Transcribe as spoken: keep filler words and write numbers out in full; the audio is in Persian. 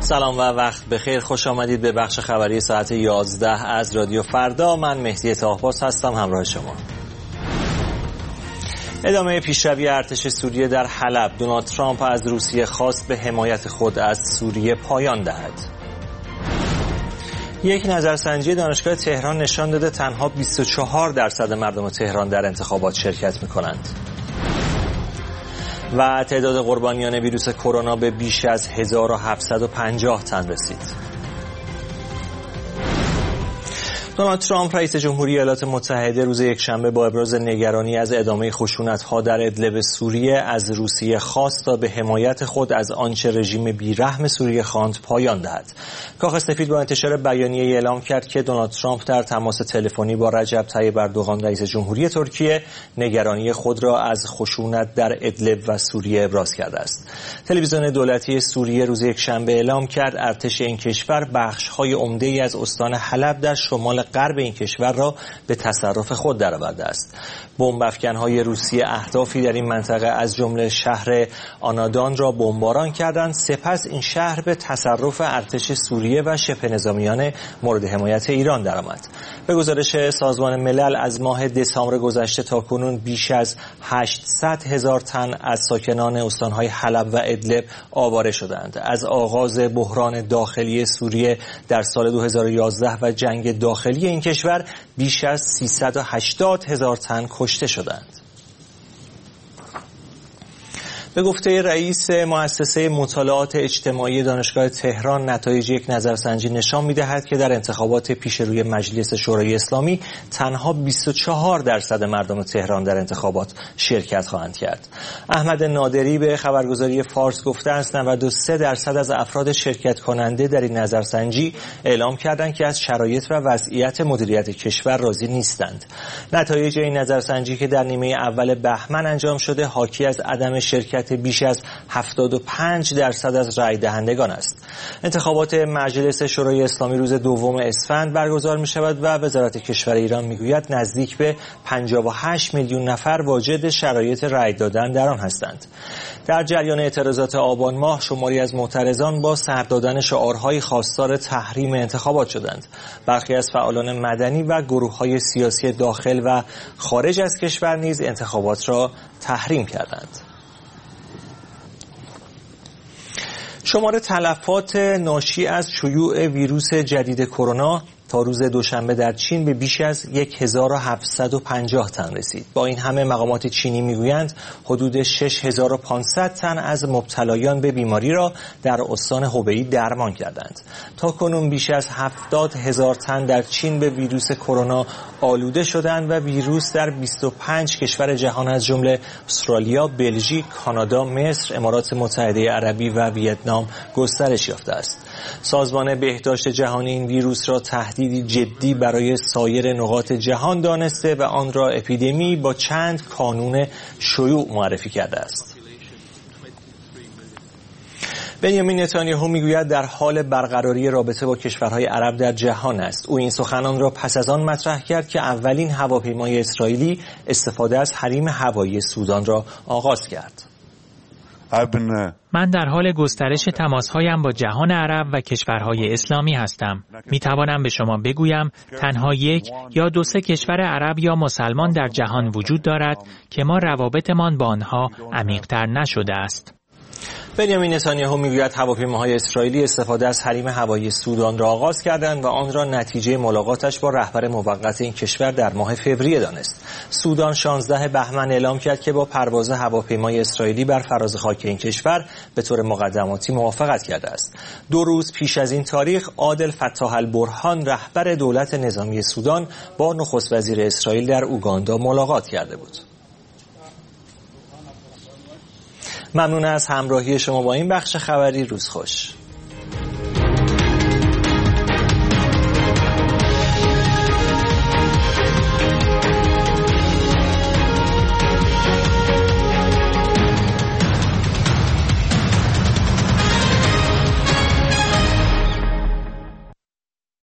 سلام و وقت بخیر. خوش آمدید به بخش خبری ساعت یازده از رادیو فردا. من مهدی طاهباز هستم همراه شما. ادامه پیشروی ارتش سوریه در حلب. دونالد ترامپ از روسیه خواست به حمایت خود از سوریه پایان دهد. یک نظرسنجی دانشگاه تهران نشان داده تنها بیست و چهار درصد مردم تهران در انتخابات شرکت می‌کنند. و تعداد قربانیان ویروس کرونا به بیش از هزار و هفتصد و پنجاه تن رسید. دونالد ترامپ رئیس جمهوری ایالات متحده روز یکشنبه با ابراز نگرانی از ادامه خشونت‌ها در ادلب سوریه از روسیه خواست تا به حمایت خود از آنچه رژیم بیرحم سوریه خواند پایان دهد. کاخ سفید با انتشار بیانیه‌ای اعلام کرد که دونالد ترامپ در تماس تلفنی با رجب طیب اردوغان رئیس جمهوری ترکیه نگرانی خود را از خشونت در ادلب و سوریه ابراز کرده است. تلویزیون دولتی سوریه روز یکشنبه اعلام کرد ارتش این کشور بخش‌های عمده‌ای از استان حلب در شمال غرب این کشور را به تصرف خود درآورده است. بمب افکن‌های روسیه اهدافی در این منطقه از جمله شهر آنادان را بمباران کردند. سپس این شهر به تصرف ارتش سوریه و شبه نظامیان مورد حمایت ایران درآمد. به گزارش سازمان ملل از ماه دسامبر گذشته تاکنون بیش از هشتصد هزار تن از ساکنان استان‌های حلب و ادلب آواره شدند. از آغاز بحران داخلی سوریه در سال دو هزار و یازده و جنگ داخلی این کشور بیش از سیصد و هشتاد هزار تن کشته شدند. به گفته رئیس مؤسسه مطالعات اجتماعی دانشگاه تهران، نتایج یک نظرسنجی نشان می‌دهد که در انتخابات پیش روی مجلس شورای اسلامی تنها بیست و چهار درصد مردم تهران در انتخابات شرکت خواهند کرد. احمد نادری به خبرگزاری فارس گفته است نود و سه درصد از افراد شرکت کننده در این نظرسنجی اعلام کردند که از شرایط و وضعیت مدیریت کشور راضی نیستند. نتایج این نظرسنجی که در نیمه اول بهمن انجام شده حاکی از عدم شرکت بیش از هفتاد و پنج درصد از رای دهندگان است. انتخابات مجلس شورای اسلامی روز دوم اسفند برگزار می شود و وزارت کشور ایران می گوید نزدیک به پنجاه و هشت میلیون نفر واجد شرایط رای دادن در آن هستند. در جریان اعتراضات آبان ماه شماری از معترضان با سر دادن شعارهای خواستار تحریم انتخابات شدند. برخی از فعالان مدنی و گروه‌های سیاسی داخل و خارج از کشور نیز انتخابات را تحریم کردند. شمار تلفات ناشی از شیوع ویروس جدید کرونا تا روز دوشنبه در چین به بیش از هزار و هفتصد و پنجاه تن رسید. با این همه مقامات چینی میگویند حدود شش هزار و پانصد تن از مبتلایان به بیماری را در استان هوبئی درمان کردند. تا کنون بیش از هفتاد هزار تن در چین به ویروس کرونا آلوده شدند و ویروس در بیست و پنج کشور جهان از جمله استرالیا، بلژیک، کانادا، مصر، امارات متحده عربی و ویتنام گسترش یافته است. سازمان بهداشت جهانی این ویروس را تهدیدی جدی برای سایر نقاط جهان دانسته و آن را اپیدمی با چند کانون شیوع معرفی کرده است. بنیامین نتانیاهو میگوید در حال برقراری رابطه با کشورهای عرب در جهان است. او این سخنان را پس از آن مطرح کرد که اولین هواپیمای اسرائیلی استفاده از حریم هوایی سودان را آغاز کرد. من در حال گسترش تماسهایم با جهان عرب و کشورهای اسلامی هستم. می توانم به شما بگویم تنها یک یا دو سه کشور عرب یا مسلمان در جهان وجود دارد که ما روابطمان با آنها عمیق‌تر نشده است. بنیامین نتانیاهو میگوید هواپیماهای اسرائیلی استفاده از حریم هوایی سودان را آغاز کردند و آن را نتیجه ملاقاتش با رهبر موقت این کشور در ماه فوریه دانست. سودان شانزده بهمن اعلام کرد که با پرواز هواپیمای اسرائیلی بر فراز خاک این کشور به طور مقدماتی موافقت کرده است. دو روز پیش از این تاریخ عادل فتاح البرهان رهبر دولت نظامی سودان با نخست وزیر اسرائیل در اوگاندا ملاقات کرده بود. ممنون از همراهی شما با این بخش خبری. روز خوش.